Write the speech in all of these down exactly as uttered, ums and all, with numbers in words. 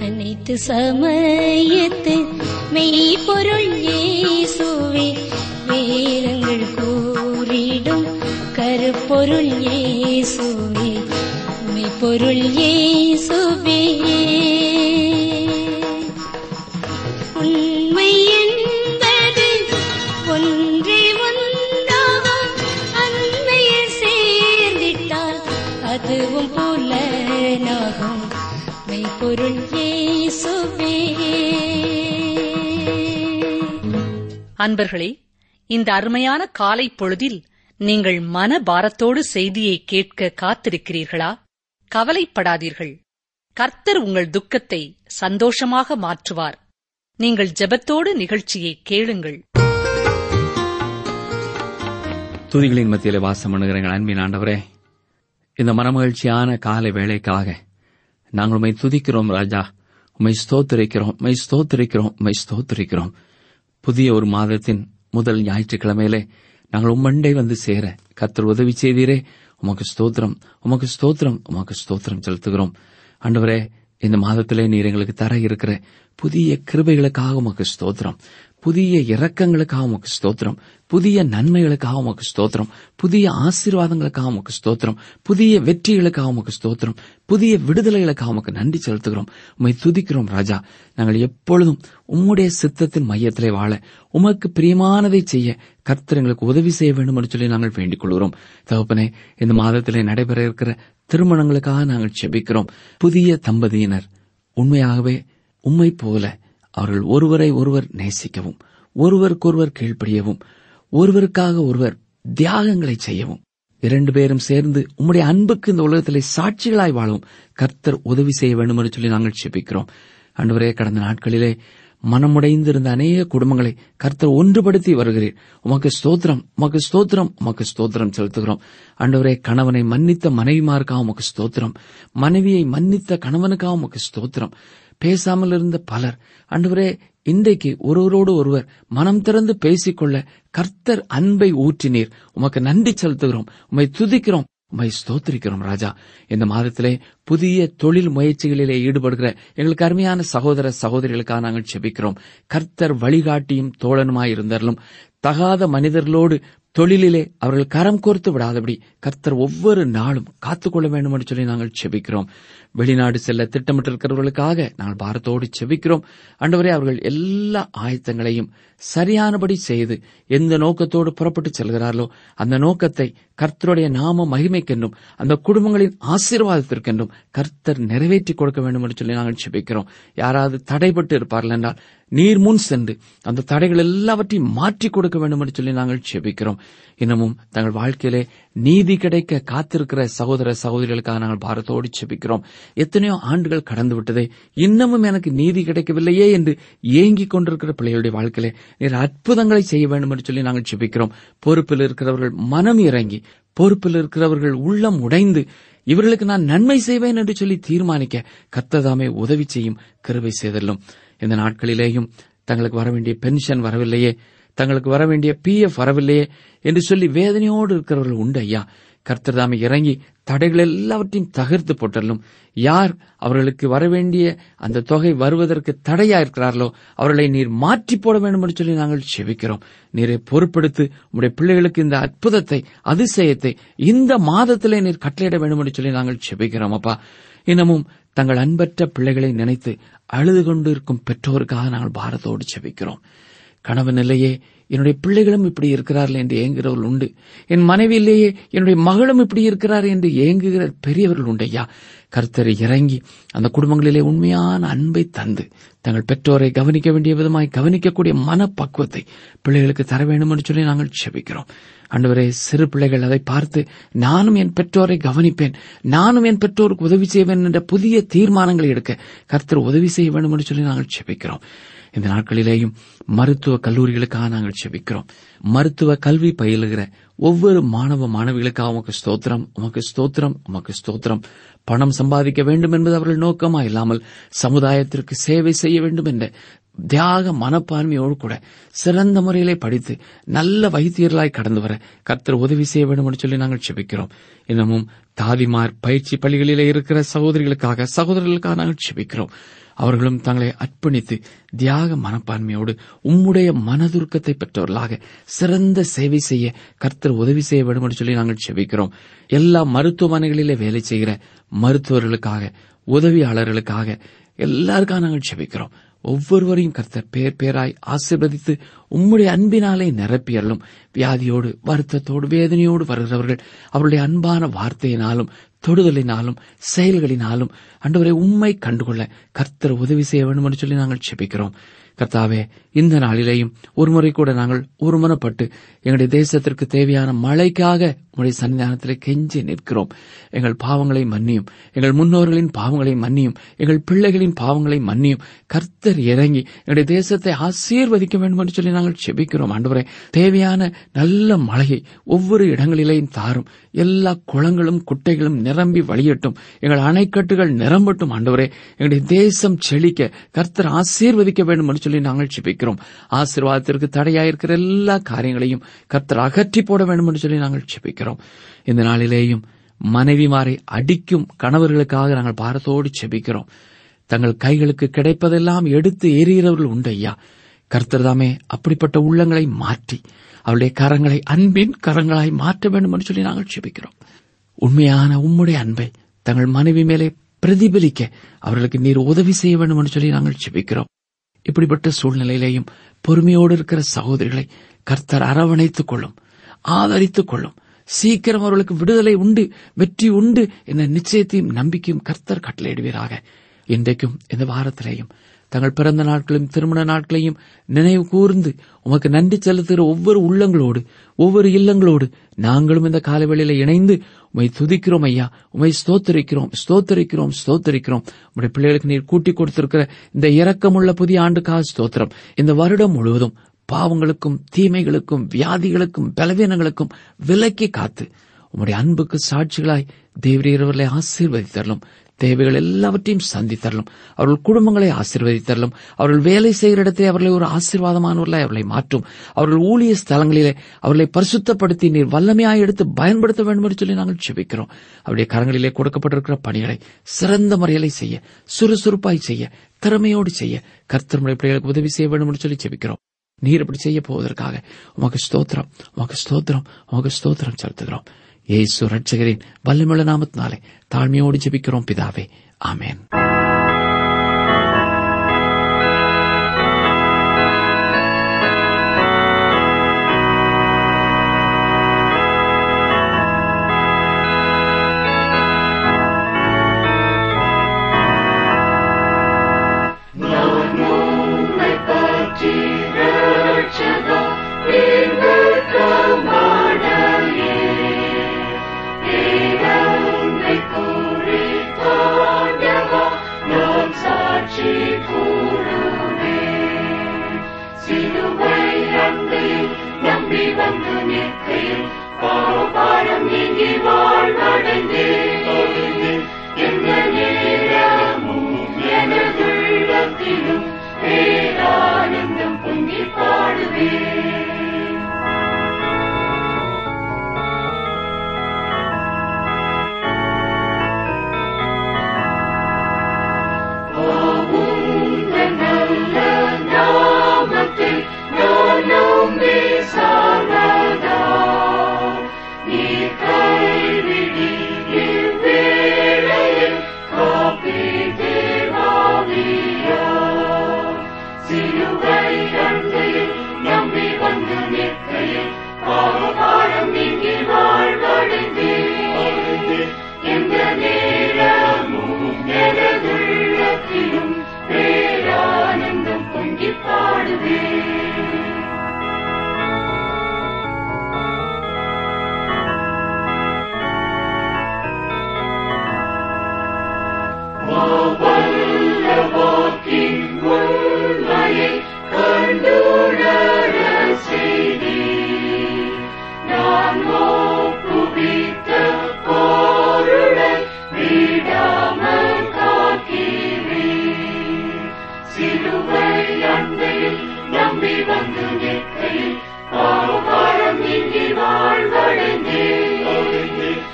அனைத்து சமயத்து மெய்ப்பொருள் இயேசுவே, வேதங்கள் கூறிடும் கருப்பொருள் இயேசுவே, மெய்ப்பொருள் இயேசுவே. உண்மை என்பது ஒன்றே ஒன்றாகும், அன்மையில் சேர்ந்திட்டால் அதுவும் புலனாகும், மெய்ப்பொருள் இயேசுவே. அன்பர்களே, இந்த அருமையான காலை பொழுதில் நீங்கள் மன பாரத்தோடு செய்தியை கேட்க காத்திருக்கிறீர்களா? கவலைப்படாதீர்கள். கர்த்தர் உங்கள் துக்கத்தை சந்தோஷமாக மாற்றுவார். நீங்கள் ஜெபத்தோடு நிகழ்ச்சியை கேளுங்கள். துதிகளின் மத்தியிலே வாசம் பண்ணுகிற எங்கள் அன்பின் ஆண்டவரே, இந்த மனமகிழ்ச்சியான காலை வேளைக்காக நாங்கள் உம்மை துதிக்கிறோம் ராஜா. உம்மை ஸ்தோத்திரிக்கிறோம், உம்மை ஸ்தோத்திரிக்கிறோம், உம்மை ஸ்தோத்திரிக்கிறோம். புதிய ஒரு மாதத்தின் முதல் ஞாயிற்றுக்கிழமையிலே நாங்கள் உம்மண்டை வந்து சேர கர்த்தர் உதவி செய்தீரே. உமக்கு ஸ்தோத்திரம், உமக்கு ஸ்தோத்திரம், உமக்கு ஸ்தோத்திரம் செலுத்துகிறோம். ஆண்டவரே, இந்த மாதத்திலே நீர் எங்களுக்கு தர இருக்கிற புதிய கிருபைகளுக்காக உமக்கு ஸ்தோத்திரம், புதிய இரக்கங்களுக்காக உமக்கு ஸ்தோத்திரம், புதிய நன்மைகளுக்காக உமக்கு ஸ்தோத்திரம், புதிய ஆசீர்வாதங்களுக்காக உமக்கு ஸ்தோத்திரம், புதிய வெற்றிகளுக்காக உமக்கு ஸ்தோத்திரம், புதிய விடுதலைகளுக்காக உமக்கு நன்றி செலுத்துகிறோம். உம்மை துதிக்கிறோம் ராஜா. நாங்கள் எப்பொழுதும் உம்முடைய சித்தத்தின் மையத்திலே வாழ, உமக்கு பிரியமானதை செய்ய கர்த்தர் எங்களுக்கு உதவி செய்ய வேண்டும் என்று சொல்லி நாங்கள் வேண்டிக் கொள்கிறோம். தகப்பனே, இந்த மாதத்திலே நடைபெற இருக்கிற திருமணங்களுக்காக நாங்கள் செபிக்கிறோம். புதிய தம்பதியினர் உண்மையாகவே உம்மை போல அவர்கள் ஒருவரை ஒருவர் நேசிக்கவும், ஒருவருக்கொருவர் கீழ்ப்படியவும், ஒருவருக்காக ஒருவர் தியாகங்களை செய்யவும், இரண்டு பேரும் சேர்ந்து உம்முடைய அன்புக்கு இந்த உலகத்திலே சாட்சிகளாய் வாழவும் கர்த்தர் உதவி செய்ய வேண்டும் என்று சொல்லி நாங்கள் செபிக்கிறோம். ஆண்டவரே, கடந்த நாட்களிலே மனமுடைந்திருந்த அநேக குடும்பங்களை கர்த்தர் ஒன்றுபடுத்தி வருகிறீர். உமக்கு ஸ்தோத்திரம், உமக்கு ஸ்தோத்திரம், உமக்கு ஸ்தோத்திரம் செலுத்துகிறோம். ஆண்டவரே, கணவனை மன்னித்த மனைவிமாருக்காக உமக்கு ஸ்தோத்திரம், மனைவியை மன்னித்த கணவனுக்காக உமக்கு ஸ்தோத்திரம். பேசாமல் இருந்த பலர் ஆண்டவரே, இன்றைக்கு ஒருவரோடு ஒருவர் மனம் திறந்து பேசிக்கொள்ள கர்த்தர் அன்பை ஊற்றினீர். உமக்கு நன்றி செலுத்துகிறோம், உம்மை துதிக்கிறோம், உம்மை ஸ்தோத்திரிக்கிறோம் ராஜா. இந்த மாதத்திலே புதிய தொழில் முயற்சிகளிலே ஈடுபடுகிற எங்களுக்கு அருமையான சகோதர சகோதரிகளுக்காக நாங்கள் செபிக்கிறோம். கர்த்தர் வழிகாட்டியும் தோழனுமாய் இருந்தாலும் தகாத மனிதர்களோடு தொழிலிலே அவர்கள் கரம் கோர்த்து விடாதபடி கர்த்தர் ஒவ்வொரு நாளும் காத்துக்கொள்ள வேண்டும் என்று சொல்லி நாங்கள் செபிக்கிறோம். வெளிநாடு செல்ல திட்டமிட்டிருக்கிறவர்களுக்காக நாங்கள் பாரத்தோடு செபிக்கிறோம். ஆண்டவரே, அவர்கள் எல்லா ஆயத்தங்களையும் சரியானபடி செய்து எந்த நோக்கத்தோடு புறப்பட்டு செல்கிறார்களோ அந்த நோக்கத்தை கர்த்தருடைய நாம மகிமைக்கென்றும் அந்த குடும்பங்களின் ஆசீர்வாதத்திற்கென்றும் கர்த்தர் நிறைவேற்றி கொடுக்க வேண்டும் என்று சொல்லி நாங்கள் செபிக்கிறோம். யாராவது தடைபட்டு இருப்பார்கள் என்றால் நீர் முன் சென்று அந்த தடைகள் எல்லாவற்றையும் மாற்றிக் கொடுக்க வேண்டும் என்று சொல்லி நாங்கள் செபிக்கிறோம். இன்னமும் தங்கள் வாழ்க்கையிலே நீதி கிடைக்க காத்திருக்கிற சகோதர சகோதரிகளுக்காக நாங்கள் பாரத்தோடு செபிக்கிறோம். எத்தனையோ ஆண்டுகள் கடந்து விட்டதே, இன்னமும் எனக்கு நீதி கிடைக்கவில்லையே என்று ஏங்கிக் கொண்டிருக்கிற பிள்ளைகளுடைய வாழ்க்கையிலே நீர் அற்புதங்களை செய்ய வேண்டும் என்று சொல்லி நாங்கள் செபிக்கிறோம். பொறுப்பில் இருக்கிறவர்கள் மனம் இறங்கி, பொறுப்பில் இருக்கிறவர்கள் உள்ளம் உடைந்து இவர்களுக்கு நான் நன்மை செய்வேன் என்று சொல்லி தீர்மானிக்க கர்த்ததாமே உதவி செய்யும் கிருபை செய்தல்லும். இந்த நாட்களிலேயும் தங்களுக்கு வரவேண்டிய பென்ஷன் வரவில்லையே, தங்களுக்கு வரவேண்டிய பி எஃப் வரவில்லையே என்று சொல்லி வேதனையோடு இருக்கிறவர்கள் உண்டு ஐயா. கர்த்தர் தாமே இறங்கி தடைகள் எல்லாவற்றையும் தகர்த்து போட்டலும். யார் அவர்களுக்கு வரவேண்டிய அந்த தொகை வருவதற்கு தடையா இருக்கிறார்களோ அவர்களை நீர் மாற்றி போட வேண்டும் என்று சொல்லி நாங்கள் செபிக்கிறோம். நீரை பொறுப்படுத்தி உம்முடைய பிள்ளைகளுக்கு இந்த அற்புதத்தை, அதிசயத்தை இந்த மாதத்திலே நீர் கட்டளையிட வேண்டும் என்று சொல்லி நாங்கள் செபிக்கிறோம் அப்பா. இன்னமும் தங்கள் அன்பற்ற பிள்ளைகளை நினைத்து அழுது கொண்டு இருக்கும் பெற்றோருக்காக நாங்கள் பாரத்தோடு செபிக்கிறோம். கணவன் இல்லையே, என்னுடைய பிள்ளைகளும் இப்படி இருக்கிறார்கள் என்று ஏங்குகிறவர்கள் உண்டு. என் மனைவி இல்லையே, என்னுடைய மகளும் இப்படி இருக்கிறார் என்று ஏங்குகிற பெரியவர்கள் உண்டு ஐயா. கர்த்தரை இறங்கி அந்த குடும்பங்களிலே உண்மையான அன்பை தந்து தங்கள் பெற்றோரை கவனிக்க வேண்டிய விதமாய் கவனிக்கக்கூடிய மனப்பக்குவத்தை பிள்ளைகளுக்கு தர வேண்டும் என்று சொல்லி நாங்கள் செபிக்கிறோம். ஆண்டவரே, சிறு பிள்ளைகள் அதை பார்த்து நானும் என் பெற்றோரை கவனிப்பேன், நானும் என் பெற்றோருக்கு உதவி செய்வேன் என்ற புதிய தீர்மானங்களை எடுக்க கர்த்தர் உதவி செய்ய வேண்டும் என்று சொல்லி நாங்கள் செபிக்கிறோம். இந்த நாட்களிலேயும் மருத்துவ கல்லூரிகளுக்காக நாங்கள் செபிக்கிறோம். மருத்துவ கல்வி பயிலுகிற ஒவ்வொரு மாணவ மாணவிகளுக்காக உமக்கு ஸ்தோத்திரம், உமக்கு ஸ்தோத்திரம், உமக்கு ஸ்தோத்திரம். பணம் சம்பாதிக்க வேண்டும் என்பது அவர்கள் நோக்கமா இல்லாமல் சமுதாயத்திற்கு சேவை செய்ய வேண்டும் என்ற தியாக மனப்பான்மையோடு கூட சிறந்த முறையிலே படித்து நல்ல வைத்தியர்களாய் கடந்து வர கர்த்தர் உதவி செய்ய வேண்டும் என்று சொல்லி நாங்கள் செபிக்கிறோம். இன்னமும் தாதிமார் பயிற்சி பள்ளிகளிலே இருக்கிற சகோதரிகளுக்காக, சகோதரர்களுக்காக நாங்கள் செபிக்கிறோம். அவர்களும் தங்களை அர்ப்பணித்து தியாக மனப்பான்மையோடு உம்முடைய மனதுருக்கத்தை பெற்றவர்களாக சிறந்த சேவை செய்ய கர்த்தர் உதவி செய்ய வேண்டும் என்று சொல்லி நாங்கள் செபிக்கிறோம். எல்லா மருத்துவமனைகளிலே வேலை செய்கிற மருத்துவர்களுக்காக, உதவியாளர்களுக்காக, எல்லாருக்காக நாங்கள் செபிக்கிறோம். ஒவ்வொருவரையும் கர்த்தர் பேர் பேராய் ஆசீர்வதித்து உம்முடைய அன்பினாலே நிரப்பியறலும். வியாதியோடு, வருத்தத்தோடு, வேதனையோடு வருகிறவர்கள் அவருடைய அன்பான வார்த்தையினாலும், தொடுதலினாலும், செயல்களினாலும் ஆண்டவரே உம்மை கண்டுகொள்ள கர்த்தர் உதவி செய்ய வேண்டும் என்று சொல்லி நாங்கள் செபிக்கிறோம். கர்த்தாவே, இந்த நாளிலேயும் ஒருமுறை கூட நாங்கள் ஒருமனப்பட்டு எங்களுடைய தேசத்திற்கு தேவையான மழைக்காக உங்களுடைய சன்னிதானத்திலே கெஞ்சி நிற்கிறோம். எங்கள் பாவங்களை மன்னியும், எங்கள் முன்னோர்களின் பாவங்களை மன்னியும், எங்கள் பிள்ளைகளின் பாவங்களை மன்னியும். கர்த்தர் இறங்கி எங்களுடைய தேசத்தை ஆசீர்வதிக்க வேண்டும் என்று சொல்லி நாங்கள் செபிக்கிறோம். ஆண்டவரே, தேவையான நல்ல மழையை ஒவ்வொரு இடங்களிலேயும் தாரும். எல்லா குளங்களும் குட்டைகளும் நிரம்பி வழியட்டும். எங்கள் அணைக்கட்டுகள் நிரம்பட்டும். ஆண்டவரே, எங்களுடைய தேசம் செழிக்க கர்த்தர் ஆசீர்வதிக்க வேண்டும் என்று சொல்லி நாங்கள் செபிக்கிறோம். ஆசீர்வாதத்திற்கு தடையாயிருக்கிற எல்லா காரியங்களையும் கர்த்தர் அகற்றி போட வேண்டும் என்று சொல்லி நாங்கள் செபிக்கிறோம். இந்த நாளிலேயும் மனைவிமாரை அடிக்கும் கணவர்களுக்காக நாங்கள் பாரத்தோடு செபிக்கிறோம். தங்கள் கைகளுக்கு கிடைப்பதெல்லாம் எடுத்து எறிகிறவர்கள் உண்டு ஐயா. கர்த்தர் தாமே அப்படிப்பட்ட உள்ளங்களை மாற்றி அவருடைய கரங்களை அன்பின் கரங்களாய் மாற்ற வேண்டும் என்று சொல்லி நாங்கள் செபிக்கிறோம். உண்மையான உம்முடைய அன்பை தங்கள் மனைவி மேலே பிரதிபலிக்க அவர்களுக்கு நீர் உதவி செய்ய வேண்டும் என்று சொல்லி நாங்கள் செபிக்கிறோம். இப்படிப்பட்ட சூழ்நிலையிலேயும் பொறுமையோடு இருக்கிற சகோதரிகளை கர்த்தர் அரவணைத்துக் கொள்ளும், ஆதரித்துக் கொள்ளும். சீக்கிரம் அவர்களுக்கு விடுதலை உண்டு, வெற்றி உண்டு என்ற நிச்சயத்தையும் நம்பிக்கையும் கர்த்தர் கட்டளையிடுவீராக. இன்றைக்கும் இந்த வாரத்திலேயும் தங்கள் பிறந்த நாட்களையும் திருமண நாட்களையும் நினைவு கூர்ந்து உமக்கு நன்றி செலுத்துகிற ஒவ்வொரு உள்ளங்களோடு, ஒவ்வொரு இல்லங்களோடு நாங்களும் இந்த காலவேளையில இணைந்து உமை துதிக்கிறோம் ஐயா. உமை ஸ்தோத்தரிக்கிறோம், ஸ்தோத்தரிக்கிறோம், ஸ்தோத்தரிக்கிறோம். உடைய பிள்ளைகளுக்கு நீர் கூட்டிக் கொடுத்திருக்கிற இந்த இரக்கமுள்ள புதிய ஆண்டுக்காக ஸ்தோத்திரம். இந்த வருடம் முழுவதும் பாவங்களுக்கும், தீமைகளுக்கும், வியாதிகளுக்கும், பலவீனங்களுக்கும் விலக்கி காத்து உம்முடைய அன்புக்கு சாட்சிகளாய் தேவரீரவர்களை ஆசீர்வதித்தரலும். தேவைகள் எல்லாவற்றையும் சந்தித்தரலும். அவர்கள் குடும்பங்களை ஆசீர்வதித்தரலும். அவர்கள் வேலை செய்கிற இடத்தை அவர்களை ஒரு ஆசீர்வாதமானவர்களாய் அவர்களை மாற்றும். அவர்கள் ஊழிய ஸ்தலங்களிலே அவர்களை பரிசுத்தப்படுத்தி நீர் வல்லமையாய் எடுத்து பயன்படுத்த வேண்டும் என்று சொல்லி நாங்கள் செபிக்கிறோம். அவருடைய கரங்களிலே கொடுக்கப்பட்டிருக்கிற பணிகளை சிறந்த முறையிலே செய்ய, சுறுசுறுப்பாய் செய்ய, திறமையோடு செய்ய கர்த்தருடைய பிள்ளைகளுக்கு உதவி செய்ய வேண்டும் என்று சொல்லி செபிக்கிறோம். நீர் இப்படி செய்ய போவதற்காக உமக்கு ஸ்தோத்திரம், உமக்கு ஸ்தோத்திரம், உமக்கு ஸ்தோத்திரம் செலுத்துகிறோம். இயேசு ரட்சகரின் வல்லமையுள்ள நாமத்தினாலே தாழ்மையோடு ஜெபிக்கிறோம் பிதாவே, ஆமென்.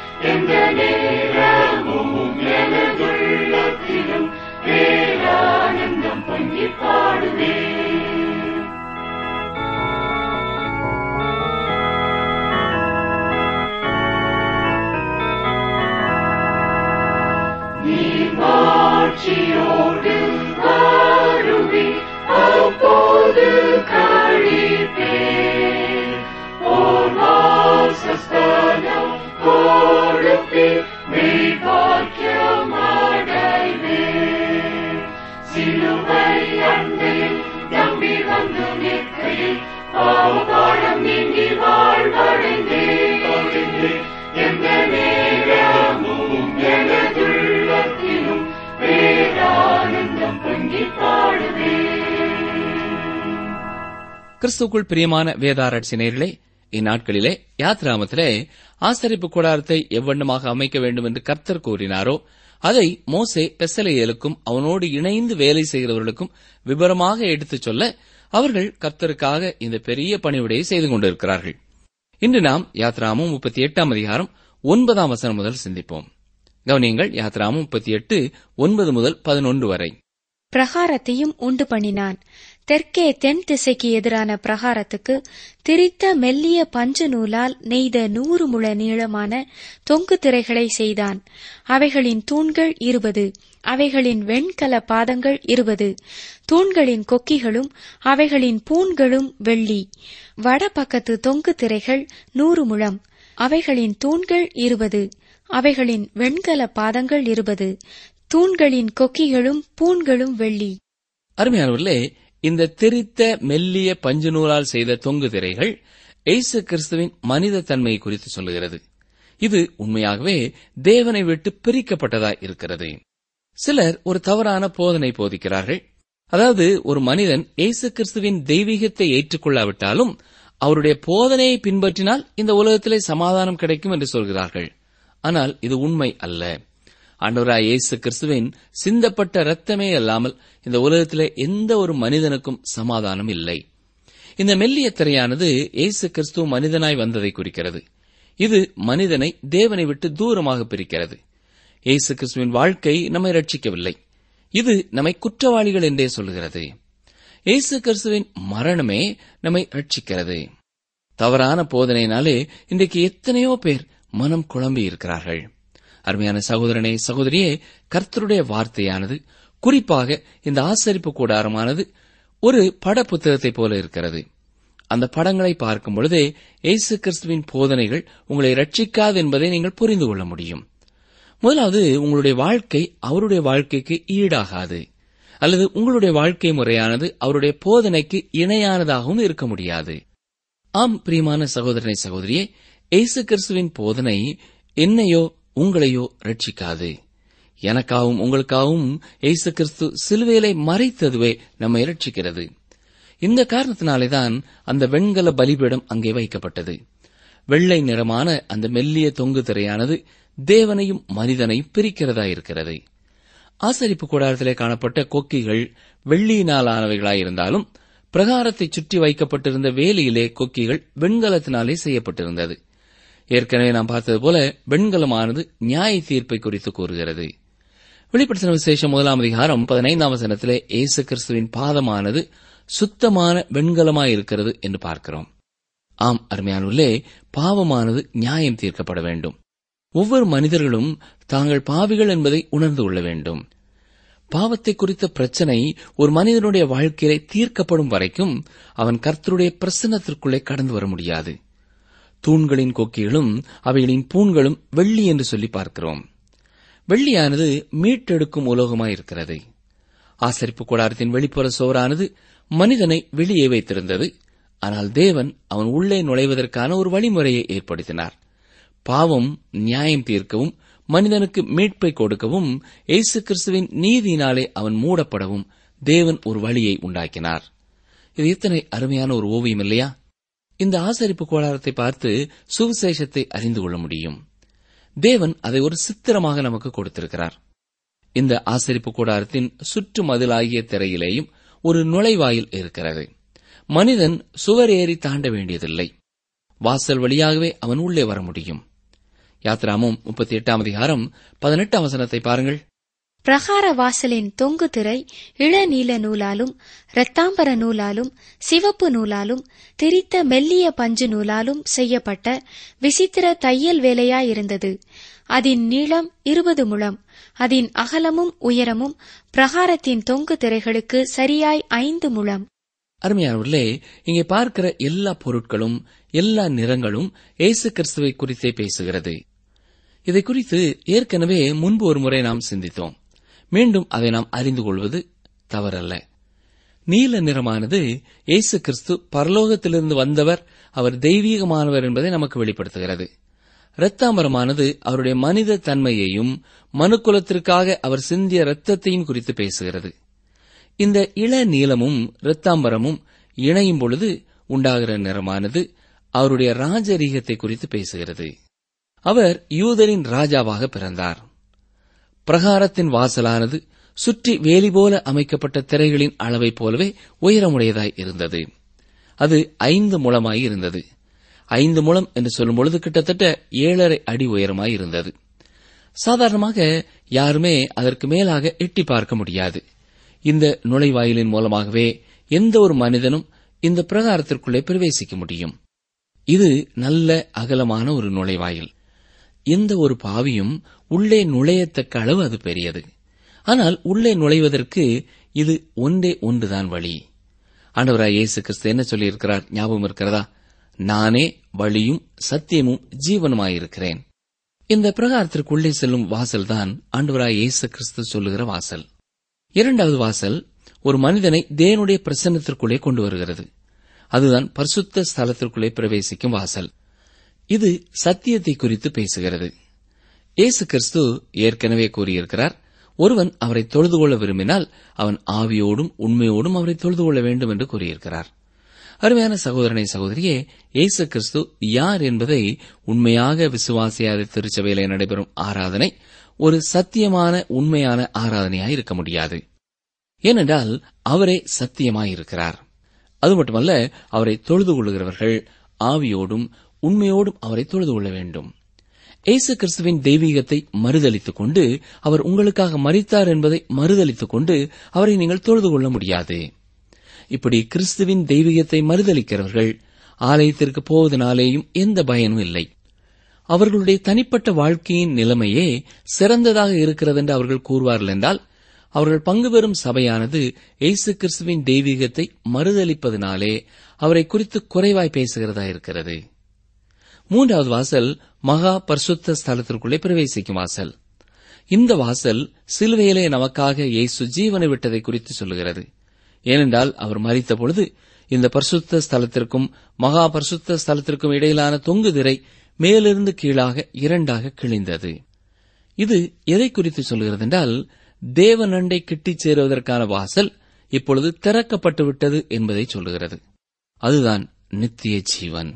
எந்த நேரமும் எனதுள்ளத்திலும் வேளாண் சிலுவை அன்பில் நம்பி வந்து நிற்கையில் பாவபாடம் நீங்கி வாழ்வடைந்தே எந்த நேரமும் எனதுள்ளத்திலும் பேரானந்தம் பொங்கி பாடுவே. கிறிஸ்துக்குள் பிரியமான வேதாராய்ச்சி நேயர்களே, இந்நாட்களிலே யாத்ராமத்திலே ஆசரிப்பு கூடாரத்தை எவ்வண்ணமாக அமைக்க வேண்டும் என்று கர்த்தர் கூறினாரோ அதை மோசே பெசலேயலுக்கும் அவனோடு இணைந்து வேலை செய்கிறவர்களுக்கும் விபரமாக எடுத்துச் சொல்ல அவர்கள் கர்த்தருக்காக இந்த பெரிய பணிவிடையை செய்து கொண்டிருக்கிறார்கள். இன்று நாம் யாத்ராமம் முப்பத்தி எட்டாம் அதிகாரம் ஒன்பதாம் வசனம் முதல் சிந்திப்போம். கவனியங்கள், யாத்ராமம் முப்பத்தி எட்டு ஒன்பது முதல் பதினொன்று வரை. பிரகாரத்தையும் உண்டு பண்ணினான். தெற்கே தென் திசைக்கு எதிரான பிரகாரத்துக்கு திரித்த மெல்லிய பஞ்சு நூலால் நெய்த நூறு முழ நீளமான தொங்கு திரைகளை செய்தான். அவைகளின் தூண்கள் இருபது, அவைகளின் வெண்கல பாதங்கள் இருபது, தூண்களின் கொக்கிகளும் அவைகளின் பூண்களும் வெள்ளி. வடபக்கத்து தொங்கு திரைகள் நூறு முழம், அவைகளின் தூண்கள் இருபது, அவைகளின் வெண்கல பாதங்கள் இருபது, தூண்களின் கொக்கிகளும் பூண்களும் வெள்ளி. அருமையானவர்களே, இந்த திரித்த மெல்லிய பஞ்சு நூலால் செய்த தொங்கு திரைகள் இயேசு கிறிஸ்துவின் மனித தன்மையை குறித்து சொல்லுகிறது. இது உண்மையாகவே தேவனை விட்டு பிரிக்கப்பட்டதாய் இருக்கிறது. சிலர் ஒரு தவறான போதனை போதிக்கிறார்கள். அதாவது, ஒரு மனிதன் இயேசு கிறிஸ்துவின் தெய்வீகத்தை ஏற்றுக்கொள்ளாவிட்டாலும் அவருடைய போதனையை பின்பற்றினால் இந்த உலகத்திலே சமாதானம் கிடைக்கும் என்று சொல்கிறார்கள். ஆனால் இது உண்மை அல்ல. ஆண்டவராய் இயேசு கிறிஸ்துவின் சிந்தப்பட்ட இரத்தமே அல்லாமல் இந்த உலகத்திலே எந்த ஒரு மனிதனுக்கும் சமாதானம் இல்லை. இந்த மெல்லிய திரையானது இயேசு கிறிஸ்து மனிதனாய் வந்ததை குறிக்கிறது. இது மனிதனை தேவனை விட்டு தூரமாக பிரிக்கிறது. இயேசு கிறிஸ்துவின் வாழ்க்கை நம்மை ரட்சிக்கவில்லை. இது நம்மை குற்றவாளிகள் என்றே சொல்கிறது. இயேசு கிறிஸ்துவின் மரணமே நம்மை ரட்சிக்கிறது. தவறான போதனையினாலே இன்றைக்கு எத்தனையோ பேர் மனம் குழம்பி இருக்கிறார்கள். அருமையான சகோதரனே, சகோதரியே, கர்த்தருடைய வார்த்தையானது, குறிப்பாக இந்த ஆசரிப்பு கூடாரமானது ஒரு பட புத்தகத்தைப் போல இருக்கிறது. அந்த படங்களை பார்க்கும் பொழுதே இயேசு கிறிஸ்துவின் போதனைகள் உங்களை ரட்சிக்காது என்பதை நீங்கள் புரிந்து கொள்ள முடியும். முதலாவது, உங்களுடைய வாழ்க்கை அவருடைய வாழ்க்கைக்கு ஈடாகாது, அல்லது உங்களுடைய வாழ்க்கை முறையானது அவருடைய போதனைக்கு இணையானதாகவும் இருக்க முடியாது. ஆம் பிரியமான சகோதரனை, சகோதரியே, இயேசு கிறிஸ்துவின் போதனை என்னையோ உங்களையோ ரட்சிக்காது. எனக்காகவும் உங்களுக்காகவும் இயேசு கிறிஸ்து சிலுவையிலே மறைத்ததுவே நம்மை ரட்சிக்கிறது. இந்த காரணத்தினாலேதான் அந்த வெண்கல பலிபீடம் அங்கே வைக்கப்பட்டது. வெள்ளை நிறமான அந்த மெல்லிய தொங்கு திரையானது தேவனையும் மனிதனையும் பிரிக்கிறதாயிருக்கிறது. ஆசரிப்பு கூடாரத்திலே காணப்பட்ட கொக்கிகள் வெள்ளியினாலானவைகளாயிருந்தாலும் பிரகாரத்தை சுற்றி வைக்கப்பட்டிருந்த வேலியிலே கொக்கிகள் வெண்கலத்தினாலே செய்யப்பட்டிருந்தது. ஏற்கனவே நாம் பார்த்தது போல வெண்கலமானது நியாய தீர்ப்பை குறித்து கூறுகிறது. வெளிப்படுத்தின விசேஷம் முதலாம் அதிகாரம் பதினைந்தாம் வசனத்திலே இயேசு கிறிஸ்துவின் பாதமானது சுத்தமான வெண்கலமாயிருக்கிறது என்று பார்க்கிறோம். ஆம் அருமையானவர்களே, பாவமானது நியாயம் தீர்க்கப்பட வேண்டும். ஒவ்வொரு மனிதர்களும் தாங்கள் பாவிகள் என்பதை உணர்ந்து கொள்ள வேண்டும். பாவத்தை குறித்த பிரச்சனை ஒரு மனிதனுடைய வாழ்க்கையிலே தீர்க்கப்படும் வரைக்கும் அவன் கர்த்தருடைய பிரசன்னத்திற்குள்ளே கடந்து வர முடியாது. தூண்களின் கொக்கிகளும் அவைகளின் பூண்களும் வெள்ளி என்று சொல்லி பார்க்கிறோம். வெள்ளியானது மீட்டெடுக்கும் உலோகமாயிருக்கிறது. ஆசரிப்பு கூடாரத்தின் வெளிப்புற சுவரானது மனிதனை வெளியே வைத்திருந்தது. ஆனால் தேவன் அவன் உள்ளே நுழைவதற்கான ஒரு வழிமுறையை ஏற்படுத்தினார். பாவம் நியாயம் தீர்க்கவும் மனிதனுக்கு மீட்பை கொடுக்கவும் இயேசு கிறிஸ்துவின் நீதியினாலே அவன் மூடப்படவும் தேவன் ஒரு வழியை உண்டாக்கினார். இது எத்தனை அருமையான ஒரு ஓவியம் இல்லையா? இந்த ஆசரிப்பு கூடாரத்தை பார்த்து சுவிசேஷத்தை அறிந்து கொள்ள முடியும். தேவன் அதை ஒரு சித்திரமாக நமக்கு கொடுத்திருக்கிறார். இந்த ஆசரிப்பு கூடாரத்தின் சுற்று மதிலாகிய திரையிலேயும் ஒரு நுழைவாயில் இருக்கிறது. மனிதன் சுவர் ஏறி தாண்ட வேண்டியதில்லை. வாசல் வழியாகவே அவன் உள்ளே வர முடியும். யாத்ராமம் முப்பத்தி எட்டாம் அதிகாரம் பதினெட்டாம் வசனத்தை பாருங்கள். பிரகார வாசலின் தொங்கு திரை இளநீல நூலாலும் இரத்தாம்பர நூலாலும் சிவப்பு நூலாலும் திரித்த மெல்லிய பஞ்சு நூலாலும் செய்யப்பட்ட விசித்திர தையல் வேலையாயிருந்தது. அதன் நீளம் இருபது முழம், அதன் அகலமும் உயரமும் பிரகாரத்தின் தொங்கு திரைகளுக்கு சரியாய் ஐந்து முழம். அருமையானவர்களே, இங்கே பார்க்கிற எல்லா பொருட்களும் எல்லா நிறங்களும் இயேசு கிறிஸ்துவை குறித்தே பேசுகிறது. இதை குறித்து ஏற்கனவே முன்பு ஒரு முறை நாம் சிந்தித்தோம். மீண்டும் அதை நாம் அறிந்து கொள்வது தவறல்ல. நீல நிறமானது இயேசு கிறிஸ்து பரலோகத்திலிருந்து வந்தவர், அவர் தெய்வீகமானவர் என்பதை நமக்கு வெளிப்படுத்துகிறது. இரத்தாம்பரமானது அவருடைய மனித தன்மையையும் மனுக்குலத்திற்காக அவர் சிந்திய இரத்தத்தையும் குறித்து பேசுகிறது. இந்த இள நீலமும் இரத்தாம்பரமும் இணையும் பொழுது உண்டாகிற நிறமானது அவருடைய ராஜரீகத்தை குறித்து பேசுகிறது. அவர் யூதரின் ராஜாவாக பிறந்தார். பிரகாரத்தின் வாசலானது சுற்றி வேலி போல அமைக்கப்பட்ட திரைகளின் அளவைப் போலவே உயரமுடையதாய் இருந்தது. அது ஐந்து முழமாய் இருந்தது. ஐந்து முழம் என்று சொல்லும் பொழுது கிட்டத்தட்ட ஏழரை அடி உயரமாய் இருந்தது. சாதாரணமாக யாருமே அதற்கு மேலாக எட்டி பார்க்க முடியாது. இந்த நுழைவாயிலின் மூலமாகவே எந்த ஒரு மனிதனும் இந்த பிரகாரத்திற்குள்ளே பிரவேசிக்க முடியும். இது நல்ல அகலமான ஒரு நுழைவாயில். எந்த ஒரு பாவியும் உள்ளே நுழையத்தக்க அளவு அது பெரியது. ஆனால் உள்ளே நுழைவதற்கு இது ஒன்றே ஒன்றுதான் வழி. ஆண்டவராய் இயேசு கிறிஸ்து என்ன சொல்லியிருக்கிறார் ஞாபகம் இருக்கிறதா? நானே வழியும் சத்தியமும் ஜீவனுமாயிருக்கிறேன். இந்த பிரகாரத்திற்குள்ளே செல்லும் வாசல்தான் ஆண்டவராய் இயேசு கிறிஸ்து சொல்லுகிற வாசல். இரண்டாவது வாசல் ஒரு மனிதனை தேவனுடைய பிரசன்னத்திற்குள்ளே கொண்டு வருகிறது. அதுதான் பரிசுத்த ஸ்தலத்திற்குள்ளே பிரவேசிக்கும் வாசல். இது சத்தியத்தை குறித்து பேசுகிறது. இயேசு கிறிஸ்து ஏற்கனவே கூறியிருக்கிறார், ஒருவன் அவரை தொழுது கொள்ள விரும்பினால் அவன் ஆவியோடும் உண்மையோடும் அவரை தொழுது கொள்ள வேண்டும் என்று கூறியிருக்கிறார். அருமையான சகோதரனை சகோதரியே, இயேசு கிறிஸ்து யார் என்பதை உண்மையாக விசுவாசியாத திருச்சபையிலே நடைபெறும் ஆராதனை ஒரு சத்தியமான உண்மையான ஆராதனையாய் இருக்க முடியாது. ஏனென்றால் அவரே சத்தியமாயிருக்கிறார். அது மட்டுமல்ல, அவரை தொழுது கொள்ளுகிறவர்கள் ஆவியோடும் உண்மையோடும் அவரை தொழுது கொள்ள வேண்டும். இயேசு கிறிஸ்துவின் தெய்வீகத்தை மறுதலித்துக் கொண்டு அவர் உங்களுக்காக மரித்தார் என்பதை மறுதலித்துக் கொண்டு அவரை நீங்கள் தொழுது கொள்ள முடியாது. இப்படி கிறிஸ்துவின் தெய்வீகத்தை மறுதலிக்கிறவர்கள் ஆலயத்திற்கு போவதனாலேயும் எந்த பயனும் இல்லை. அவர்களுடைய தனிப்பட்ட வாழ்க்கையின் நிலைமையே சிறந்ததாக இருக்கிறது என்று அவர்கள் கூறுவார்கள் என்றால், அவர்கள் பங்கு பெறும் சபையானது இயேசு கிறிஸ்துவின் தெய்வீகத்தை மறுதலிப்பதனாலே அவரை குறித்து குறைவாய் பேசுகிறதா இருக்கிறது. மூன்றாவது வாசல் மகா பரிசுத்த ஸ்தலத்திற்குள்ளே பிரவேசிக்கும் வாசல். இந்த வாசல் சிலுவையிலே நமக்காக இயேசு ஜீவனை விட்டதை குறித்து சொல்லுகிறது. ஏனென்றால் அவர் மரித்த பொழுது இந்த பரிசுத்த ஸ்தலத்திற்கும் மகா பரிசுத்த ஸ்தலத்திற்கும் இடையிலான தொங்கு திரை மேலிருந்து கீழாக இரண்டாக கிழிந்தது. இது எதை குறித்து சொல்கிறது என்றால், தேவனண்டை கிட்டிச் சேருவதற்கான வாசல் இப்பொழுது திறக்கப்பட்டுவிட்டது என்பதை சொல்லுகிறது. அதுதான் நித்திய ஜீவன்.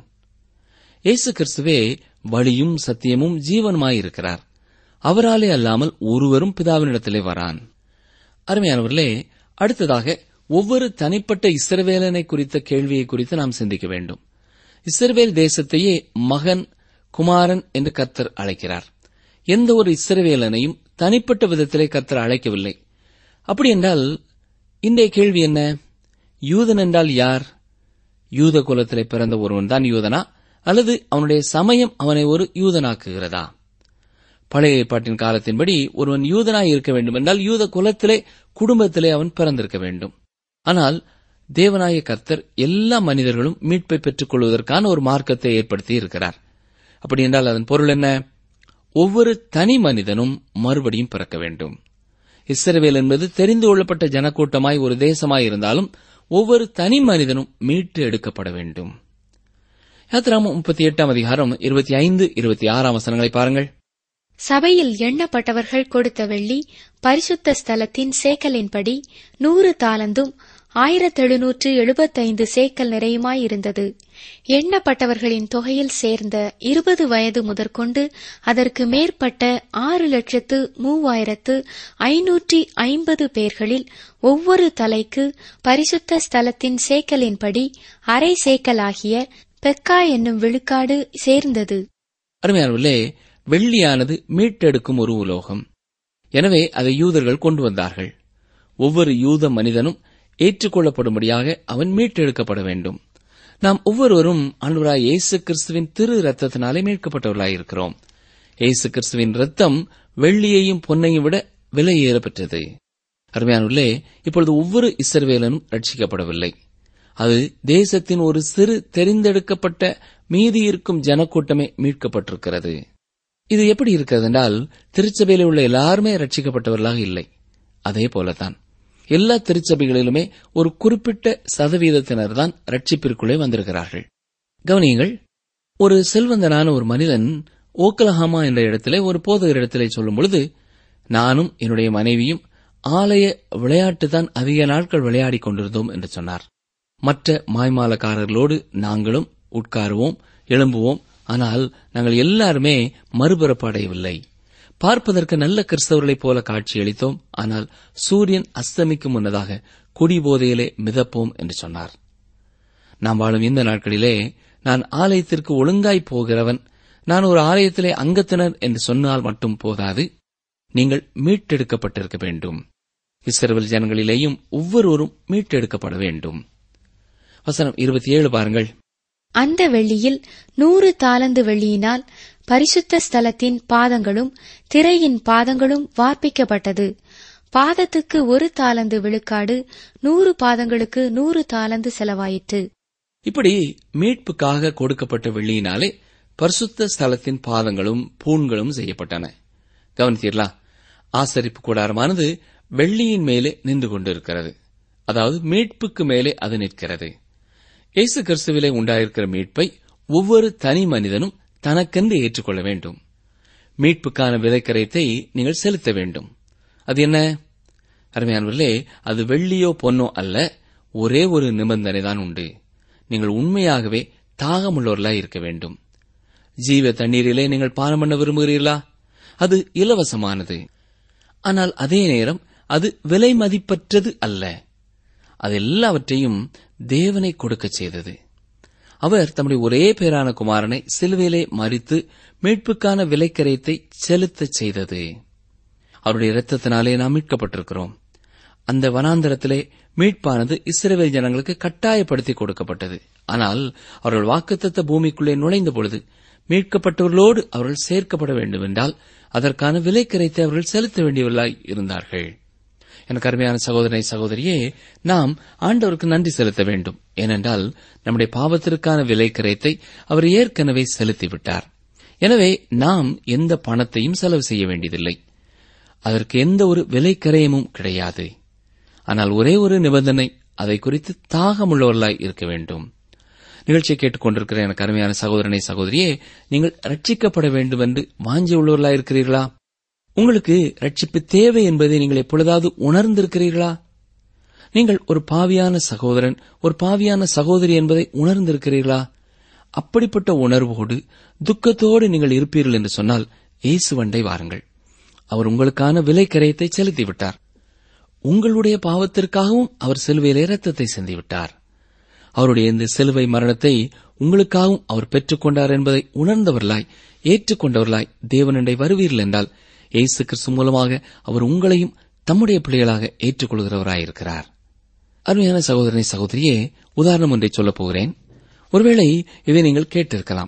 இயேசு கிறிஸ்துவே வழியும் சத்தியமும் ஜீவனுமாயிருக்கிறார். அவராலே அல்லாமல் ஒருவரும் பிதாவினிடத்திலே வரான். அருமையானவர்களே, அடுத்ததாக ஒவ்வொரு தனிப்பட்ட இஸ்ரவேலனை குறித்த கேள்வியை குறித்து நாம் சிந்திக்க வேண்டும். இஸ்ரவேல் தேசத்தையே மகன், குமாரன் என்று கர்த்தர் அழைக்கிறார். எந்த ஒரு இஸ்ரவேலனையும் தனிப்பட்ட விதத்திலே கர்த்தர் அழைக்கவில்லை. அப்படி என்றால் இன்றைய கேள்வி என்ன? யூதன் என்றால் யார்? யூத குலத்திலே பிறந்த ஒருவன் தான் யூதனா, அல்லது அவனுடைய சமயம் அவனை ஒரு யூதனாக்குகிறதா? பழைய ஏற்பாட்டின் காலத்தின்படி ஒருவன் யூதனாய் இருக்க வேண்டும் என்றால் யூத குலத்திலே குடும்பத்திலே அவன் பிறந்திருக்க வேண்டும். ஆனால் தேவனாய கர்த்தர் எல்லா மனிதர்களும் மீட்பை பெற்றுக் கொள்வதற்கான ஒரு மார்க்கத்தை ஏற்படுத்தி இருக்கிறார். அப்படி என்றால் அதன் பொருள் என்ன? ஒவ்வொரு தனி மனிதனும் மறுபடியும் பிறக்க வேண்டும். இஸ்ரவேல் என்பது தெரிந்து கொள்ளப்பட்ட ஜனக்கூட்டமாய் ஒரு தேசமாய் இருந்தாலும் ஒவ்வொரு தனி மனிதனும் மீட்டு எடுக்கப்பட வேண்டும். யாத்திராகமம் முப்பத்தி எட்டாம் அதிகாரம் இருபத்தி ஐந்து இருபத்தி ஆறாம் வசனங்களை பாருங்கள். சபையில் எண்ணப்பட்டவர்கள் கொடுத்த வெள்ளி பரிசுத்த ஸ்தலத்தின் சேக்கலின்படி நூறு தாலந்தும் ஆயிரத்தி எழுநூற்று எழுபத்தைந்து சேக்கல் நிறையுமாயிருந்தது. எண்ணப்பட்டவர்களின் தொகையில் சேர்ந்த இருபது வயது முதற்கொண்டு அதற்கு மேற்பட்ட ஆறு லட்சத்து மூவாயிரத்து ஐநூற்றி ஐம்பது பேர்களில் ஒவ்வொரு தலைக்கு பரிசுத்த ஸ்தலத்தின் சேக்கலின்படி அரை சேக்கலாகிய பெக்கா என்னும் விழுக்காடு சேர்ந்தது. அருமையானவர்களே, வெள்ளியானது மீட்டெடுக்கும் ஒரு உலோகம். எனவே அதை யூதர்கள் கொண்டு வந்தார்கள். ஒவ்வொரு யூத மனிதனும் ஏற்றுக்கொள்ளப்படும்படியாக அவன் மீட்டெடுக்கப்பட வேண்டும். நாம் ஒவ்வொருவரும் ஆண்டவராய் இயேசு கிறிஸ்துவின் திரு ரத்தத்தினாலே மீட்கப்பட்டவர்களாயிருக்கிறோம். இயேசு கிறிஸ்துவின் ரத்தம் வெள்ளியையும் பொன்னையும் விட விலையேற பெற்றது. அருமையானவர்களே, இப்பொழுது ஒவ்வொரு இஸ்ரவேலனும் ரட்சிக்கப்படவில்லை. அது தேசத்தின் ஒரு சிறு தெரிந்தெடுக்கப்பட்ட மீதி இருக்கும் ஜனக்கூட்டமே மீட்கப்பட்டிருக்கிறது. இது எப்படி இருக்கிறது என்றால், திருச்சபையில் உள்ள எல்லாருமே ரட்சிக்கப்பட்டவர்களாக இல்லை. அதே போலத்தான் எல்லா திருச்சபைகளிலுமே ஒரு குறிப்பிட்ட சதவீதத்தினர் தான் ரட்சிப்பிற்குள்ளே வந்திருக்கிறார்கள். கவனியுங்கள், ஒரு செல்வந்தனான ஒரு மனிதன் ஓக்லஹாமா என்ற இடத்திலே ஒரு போதகர் இடத்திலே சொல்லும் பொழுது, நானும் என்னுடைய மனைவியும் ஆலய விளையாட்டுதான் அதிக நாட்கள் விளையாடிக் கொண்டிருந்தோம் என்று சொன்னார். மற்ற மாய்மாலக்காரர்களோடு நாங்களும் உட்காருவோம், எழும்புவோம். ஆனால் நாங்கள் எல்லாருமே மறுபிறப்பு அடையவில்லை. பார்ப்பதற்கு நல்ல கிறிஸ்தவர்களைப் போல காட்சியளித்தோம். ஆனால் சூரியன் அஸ்தமிக்கும் முன்னதாக குடிபோதையிலே மிதப்போம் என்று சொன்னார். நாம் வாழும் இந்த நாட்களிலே நான் ஆலயத்திற்கு ஒழுங்காய் போகிறவன், நான் ஒரு ஆலயத்திலே அங்கத்தினர் என்று சொன்னால் மட்டும் போதாது, நீங்கள் மீட்டெடுக்கப்பட்டிருக்க வேண்டும். இஸ்ரவேல் ஜனங்களிலேயும் ஒவ்வொருவரும் மீட்டெடுக்கப்பட வேண்டும். வசனம் இருபத்தி ஏழு பாருங்கள். அந்த வெள்ளியில் நூறு தாலந்து வெள்ளியினால் பரிசுத்த ஸ்தலத்தின் பாதங்களும் திரையின் பாதங்களும் வார்ப்பிக்கப்பட்டது. பாதத்துக்கு ஒரு தாலந்து விழுக்காடு, நூறு பாதங்களுக்கு நூறு தாலந்து செலவாயிற்று. இப்படி மீட்புக்காக கொடுக்கப்பட்ட வெள்ளியினாலே பரிசுத்த ஸ்தலத்தின் பாதங்களும் பூண்களும் செய்யப்பட்டன. கவனித்தீர்களா? ஆசரிப்பு கூடாரமானது வெள்ளியின் மேலே நின்று கொண்டிருக்கிறது. அதாவது மீட்புக்கு மேலே அது நிற்கிறது. இயேசு கிறிஸ்துவிலே உண்டாயிருக்கிற மீட்பை ஒவ்வொரு தனி மனிதனும் தனக்கென்று ஏற்றுக்கொள்ள வேண்டும். மீட்புக்கான விலைக்கரையத்தை நீங்கள் செலுத்த வேண்டும். அது என்ன? அருமையானவர்களே, அது வெள்ளியோ பொன்னோ அல்ல. ஒரே ஒரு நிபந்தனை தான் உண்டு. நீங்கள் உண்மையாகவே தாகமுள்ளவர்களாய் இருக்க வேண்டும். ஜீவ தண்ணீரிலே நீங்கள் பானம் பண்ண விரும்புகிறீர்களா? அது இலவசமானது. ஆனால் அதே நேரம் அது விலை மதிப்பற்றது அல்ல. அது எல்லாவற்றையும் தேவனை கொடுக்க செய்தது. அவர் தம்முடைய ஒரே பேரான குமாரனை சிலுவையிலே மரித்து மீட்புக்கான விலைக்கரையத்தை செலுத்தச் செய்தது. அவருடைய இரத்தத்தினாலே நாம் மீட்கப்பட்டிருக்கிறோம். அந்த வனாந்தரத்திலே மீட்பானது இஸ்ரவேல் ஜனங்களுக்கு கட்டாயப்படுத்தி கொடுக்கப்பட்டது. ஆனால் அவர்கள் வாக்குத்தத்த பூமிக்குள்ளே நுழைந்த பொழுது மீட்கப்பட்டவர்களோடு அவர்கள் சேர்க்கப்பட வேண்டும் என்றால் அதற்கான விலைக்கரையத்தை அவர்கள் செலுத்த வேண்டியவர்களாய் இருந்தார்கள். எனக்கு அருமையான சகோதரனை சகோதரியே, நாம் ஆண்டவருக்கு நன்றி செலுத்த வேண்டும். ஏனென்றால் நம்முடைய பாவத்திற்கான விலைக்கரையத்தை அவர் ஏற்கனவே செலுத்திவிட்டார். எனவே நாம் எந்த பணத்தையும் செலவு செய்ய வேண்டியதில்லை. அதற்கு எந்த ஒரு விலைக்கரையமும் கிடையாது. ஆனால் ஒரே ஒரு நிபந்தனை, அதை குறித்து தாகமுள்ளவர்களாய் இருக்க வேண்டும். நிகழ்ச்சியை கேட்டுக் கொண்டிருக்கிற எனக்கு அருமையான சகோதரனை சகோதரியே, நீங்கள் ரட்சிக்கப்பட வேண்டும் என்று வாஞ்சி உள்ளவர்களாய் இருக்கிறீர்களா? உங்களுக்கு ரட்சிப்பு தேவை என்பதை நீங்கள் எப்பொழுதாவது உணர்ந்திருக்கிறீர்களா? நீங்கள் ஒரு பாவியான சகோதரன், ஒரு பாவியான சகோதரி என்பதை உணர்ந்திருக்கிறீர்களா? அப்படிப்பட்ட உணர்வோடு துக்கத்தோடு நீங்கள் இருப்பீர்கள் என்று சொன்னால் இயேசுவண்டை வாருங்கள். அவர் உங்களுக்கான விலைக்கரையத்தை செலுத்திவிட்டார். உங்களுடைய பாவத்திற்காகவும் அவர் சிலுவையிலே இரத்தத்தை சிந்திவிட்டார். அவருடைய இந்த சிலுவை மரணத்தை உங்களுக்காகவும் அவர் பெற்றுக் கொண்டார் என்பதை உணர்ந்தவர்களாய், ஏற்றுக்கொண்டவர்களாய் தேவனண்டை வருவீர்கள் என்றால் இயேசு கிறிஸ்து மூலமாக அவர் உங்களையும் தம்முடைய பிள்ளைகளாக ஏற்றுக்கொள்கிறவராயிருக்கிறார். அருமையான சகோதரனை சகோதரியே, உதாரணம் ஒன்றை சொல்லப் போகிறேன். ஒருவேளை இதை நீங்கள் கேட்டிருக்கலாம்.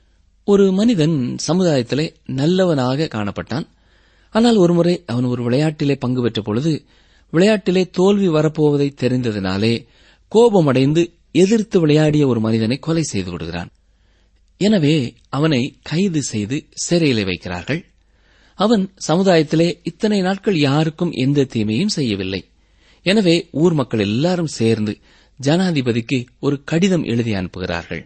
ஒரு மனிதன் சமுதாயத்திலே நல்லவனாக காணப்பட்டான். ஆனால் ஒருமுறை அவன் ஒரு விளையாட்டிலே பங்கு பெற்ற பொழுது விளையாட்டிலே தோல்வி வரப்போவதை தெரிந்ததினாலே கோபமடைந்து எதிர்த்து விளையாடிய ஒரு மனிதனை கொலை செய்து விடுகிறான். எனவே அவனை கைது செய்து சிறையிலே வைக்கிறார்கள். அவன் சமுதாயத்திலே இத்தனை நாட்கள் யாருக்கும் எந்த தீமையும் செய்யவில்லை. எனவே ஊர் மக்கள் எல்லாரும் சேர்ந்து ஜனாதிபதிக்கு ஒரு கடிதம் எழுதி அனுப்புகிறார்கள்.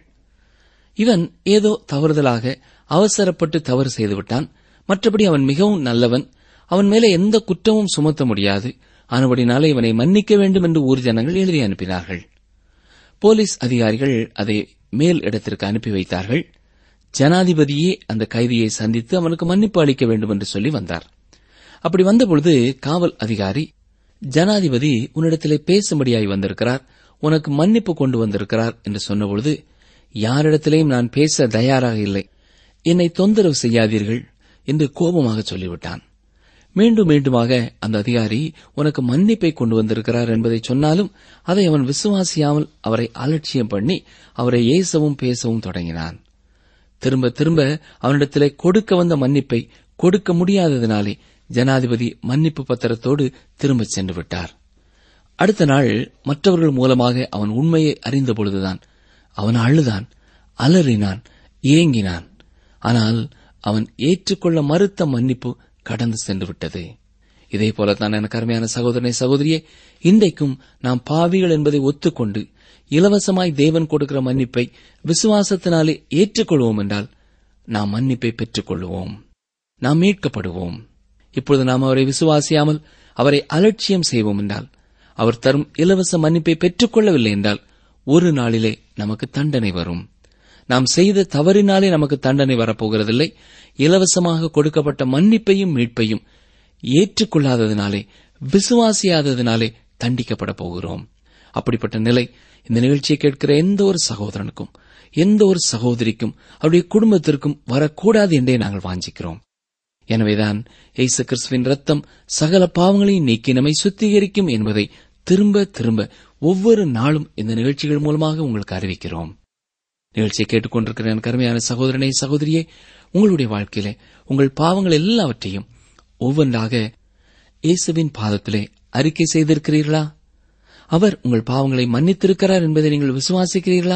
இவன் ஏதோ தவறுதலாக அவசரப்பட்டு தவறு செய்துவிட்டான். மற்றபடி அவன் மிகவும் நல்லவன். அவன் மேலே எந்த குற்றமும் சுமத்த முடியாது. ஆனபடினாலே இவனை மன்னிக்க வேண்டும் என்று ஊர் ஜனங்கள் எழுதி அனுப்பினார்கள். போலீஸ் அதிகாரிகள் அதை மேல் இடத்திற்கு அனுப்பி வைத்தார்கள். ஜனாதிபதியே அந்த கைதியை சந்தித்து அவனுக்கு மன்னிப்பு அளிக்க வேண்டும் என்று சொல்லி வந்தார். அப்படி வந்தபொழுது காவல் அதிகாரி, ஜனாதிபதி உன்னிடத்திலே பேசும்படியாய் வந்திருக்கிறார், உனக்கு மன்னிப்பு கொண்டு வந்திருக்கிறார் என்று சொன்னபொழுது, யாரிடத்திலேயும் நான் பேச தயாராக இல்லை, என்னை தொந்தரவு செய்யாதீர்கள் என்று கோபமாக சொல்லிவிட்டான். மீண்டும் மீண்டுமாக அந்த அதிகாரி உனக்கு மன்னிப்பை கொண்டு வந்திருக்கிறார் என்பதை சொன்னாலும் அதை அவன் விசுவாசியாமல் அவரை அலட்சியம் பண்ணி அவரை ஏசவும் பேசவும் தொடங்கினான். திரும்ப திரும்ப அவனிடத்திலே கொடுக்க வந்த மன்னிப்பை கொடுக்க முடியாததினாலே ஜனாதிபதி மன்னிப்பு பத்திரத்தோடு திரும்பச் சென்று விட்டார். அடுத்த நாள் மற்றவர்கள் மூலமாக அவன் உண்மையை அறிந்தபொழுதுதான் அவன் அழுதான், அலறினான், ஏங்கினான். ஆனால் அவன் ஏற்றுக்கொள்ள மறுத்த மன்னிப்பு கடந்து சென்று விட்டது. இதே போலத்தான் எனக்கு அருமையான சகோதரனை சகோதரியே, இன்றைக்கும் நாம் பாவிகள் என்பதை ஒத்துக்கொண்டு இலவசமாய் தேவன் கொடுக்கிற மன்னிப்பை விசுவாசத்தினாலே ஏற்றுக்கொள்வோம் என்றால் நாம் மன்னிப்பை பெற்றுக் கொள்வோம், நாம் மீட்கப்படுவோம். இப்பொழுது நாம் அவரை விசுவாசியாமல் அவரை அலட்சியம் செய்வோம் என்றால், அவர் தரும் இலவச மன்னிப்பை பெற்றுக் கொள்ளவில்லை என்றால் ஒரு நாளிலே நமக்கு தண்டனை வரும். நாம் செய்த தவறினாலே நமக்கு தண்டனை வரப்போகிறதில்லை. இலவசமாக கொடுக்கப்பட்ட மன்னிப்பையும் மீட்பையும் ஏற்றுக்கொள்ளாததினாலே, விசுவாசியாததினாலே தண்டிக்கப்பட போகிறோம். அப்படிப்பட்ட நிலை இந்த நிகழ்ச்சியை கேட்கிற எந்த ஒரு சகோதரனுக்கும் எந்த ஒரு சகோதரிக்கும் அவருடைய குடும்பத்திற்கும் வரக்கூடாது என்றே நாங்கள் வாஞ்சிக்கிறோம். எனவேதான் இயேசு கிறிஸ்துவின் ரத்தம் சகல பாவங்களையும் நீக்கி நம்மை சுத்திகரிக்கும் என்பதை திரும்ப திரும்ப ஒவ்வொரு நாளும் இந்த நிகழ்ச்சிகள் மூலமாக உங்களுக்கு அறிவிக்கிறோம். நிகழ்ச்சியை கேட்டுக்கொண்டிருக்கிற என் கருமையான சகோதரனை சகோதரியே, உங்களுடைய வாழ்க்கையிலே உங்கள் பாவங்கள் எல்லாவற்றையும் ஒவ்வொன்றாக இயேசுவின் பாதத்திலே அறிக்கை செய்திருக்கிறீர்களா? அவர் உங்கள் பாவங்களை மன்னித்திருக்கிறார் என்பதை நீங்கள் விசுவாசிக்கிறீர்களா?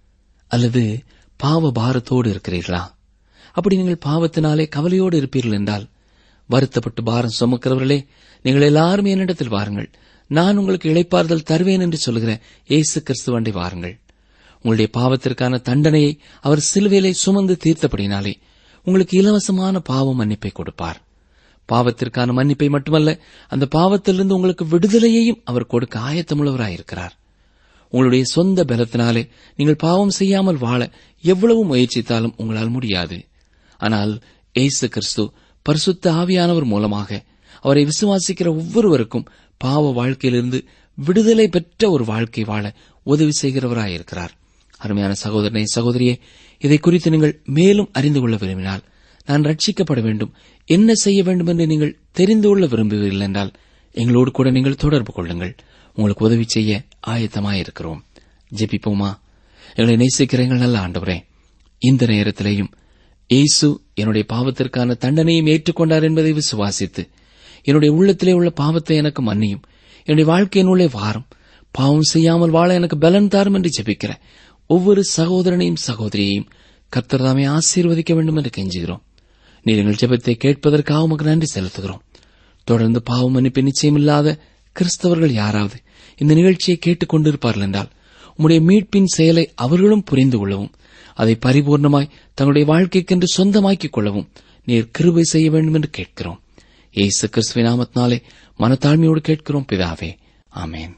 அல்லது பாவ பாரத்தோடு இருக்கிறீர்களா? அப்படி நீங்கள் பாவத்தினாலே கவலையோடு இருப்பீர்கள் என்றால், வருத்தப்பட்டு பாரம் சுமக்கிறவர்களே, நீங்கள் எல்லாரும் என்னிடத்தில் வாருங்கள், நான் உங்களுக்கு இளைப்பாறுதல் தருவேன் என்று சொல்கிற இயேசு கிறிஸ்துவண்டை வாருங்கள். உங்களுடைய பாவத்திற்கான தண்டனையை அவர் சிலுவையிலே சுமந்து தீர்த்தபடினாலே உங்களுக்கு இலவசமான பாவ மன்னிப்பை கொடுப்பார். பாவத்திற்கான மன்னிப்பை மட்டுமல்ல, அந்த பாவத்திலிருந்து உங்களுக்கு விடுதலையையும் அவர் கொடுக்க ஆயத்தமுள்ளவராயிருக்கிறார். உங்களுடைய சொந்த பலத்தினாலே நீங்கள் பாவம் செய்யாமல் வாழ எவ்வளவு முயற்சித்தாலும் உங்களால் முடியாது. ஆனால் இயேசு கிறிஸ்து பரிசுத்த ஆவியானவர் மூலமாக அவரை விசுவாசிக்கிற ஒவ்வொருவருக்கும் பாவ வாழ்க்கையிலிருந்து விடுதலை பெற்ற ஒரு வாழ்க்கை வாழ உதவி செய்கிறவராயிருக்கிறார். அருமையான சகோதரனை சகோதரியே, இதை குறித்து நீங்கள் மேலும் அறிந்து கொள்ள விரும்பினால், நான் ரட்சிக்கப்பட வேண்டும், என்ன செய்ய வேண்டும் என்று நீங்கள் தெரிந்து கொள்ள விரும்புவீர்கள் என்றால் எங்களோடு கூட நீங்கள் தொடர்பு கொள்ளுங்கள். உங்களுக்கு உதவி செய்ய ஆயத்தமாயிருக்கிறோம். ஜெபிப்போமா? எங்களை நேசிக்கிற எங்கள் நல்ல ஆண்டவரே, இந்த நேரத்திலேயும் இயேசு என்னுடைய பாவத்திற்கான தண்டனையும் ஏற்றுக்கொண்டார் என்பதை விசுவாசித்து, என்னுடைய உள்ளத்திலே உள்ள பாவத்தை எனக்கு மன்னியும், என்னுடைய வாழ்க்கையினுள்ளே வாரும், பாவம் செய்யாமல் வாழ எனக்கு பலன் தாரும் என்று ஜெபிக்கிற ஒவ்வொரு சகோதரனையும் சகோதரியையும் கர்த்தர் தாமே ஆசீர்வதிக்க வேண்டும் என்று கெஞ்சுகிறோம். நீர் எங்கள் ஜெபத்தை கேட்பதற்காக உமக்கு நன்றி செலுத்துகிறோம். தொடர்ந்து பாவ மன்னிப்பு நிச்சயமில்லாத கிறிஸ்தவர்கள் யாராவது இந்த நிகழ்ச்சியை கேட்டுக் கொண்டிருப்பார்கள் என்றால், உம்முடைய மீட்பின் செயலை அவர்களும் புரிந்து கொள்ளவும், அதை பரிபூர்ணமாய் தங்களுடைய வாழ்க்கைக்கென்று சொந்தமாக்கிக் கொள்ளவும் நீர் கிருபை செய்ய வேண்டும் என்று கேட்கிறோம். இயேசு கிறிஸ்துவின் நாமத்தினாலே மனத்தாழ்மையோடு கேட்கிறோம் பிதாவே, ஆமென்.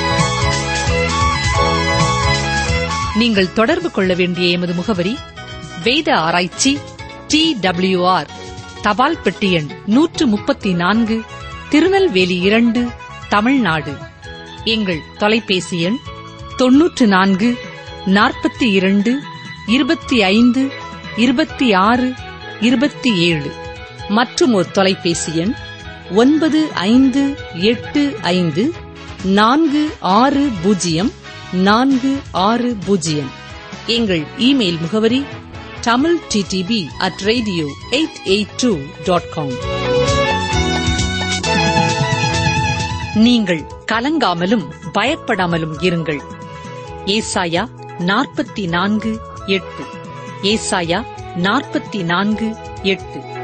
நீங்கள் தொடர்பு கொள்ள வேண்டிய எமது முகவரி: வேத ஆராய்ச்சி, டி டபிள்யூ ஆர், தபால் பெட்டி எண் நூற்று முப்பத்தி நான்கு, திருநெல்வேலி இரண்டு, தமிழ்நாடு. எங்கள் தொலைபேசி எண் தொன்னூற்று நான்கு நாற்பத்தி இரண்டு இருபத்தி ஐந்து இருபத்தி ஆறு இருபத்தி ஏழு. மற்றும் ஒரு தொலைபேசி எண் ஒன்பது ஐந்து எட்டு ஐந்து நான்கு ஆறு பூஜ்ஜியம் நான்கு ஆறு பூஜ்ஜியம். எங்கள் இமெயில் முகவரி Tamil DTP at radio eight eight two dot com. நீங்கள் கலங்காமலும் பயப்படாமலும் இருங்கள். ஏசாயா நாற்பத்தி நான்கு எட்டு. ஏசாயா நாற்பத்தி நான்கு எட்டு.